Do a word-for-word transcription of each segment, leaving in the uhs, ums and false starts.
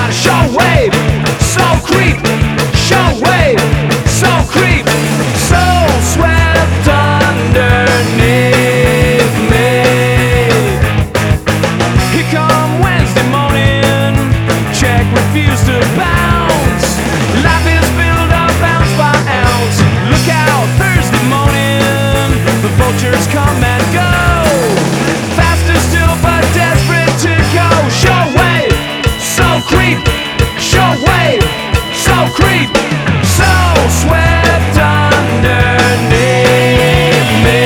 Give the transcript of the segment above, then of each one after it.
on, show wave, so creep, show wave, so creep, so swept underneath me. Here come Wednesday morning, check refused to bounce. Life is built up ounce by ounce. Look out, Thursday morning, the vultures come and go. Faster still but desperate to go. Show wave, so creep, show wave, so creep, so swept underneath me.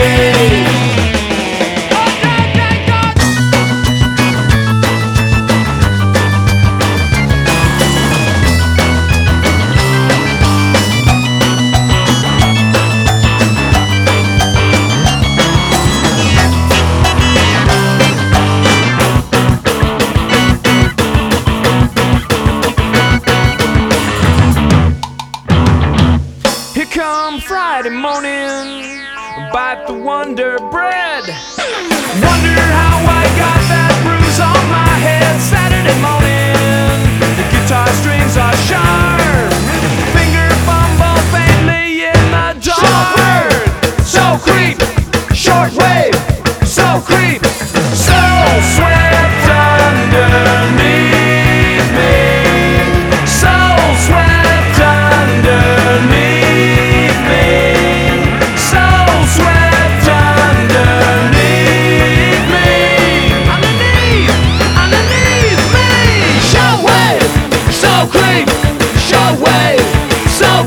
Come Friday morning, bite the Wonder Bread. Wonder how I got that bruise on my head. Saturday morning, the guitar strings are sharp. Finger fumble faintly in the dark. So creep, short wave, so creep, so swept underneath me. So swept underneath.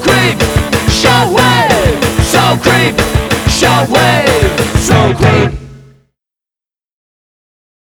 Creep, show wave, so creep.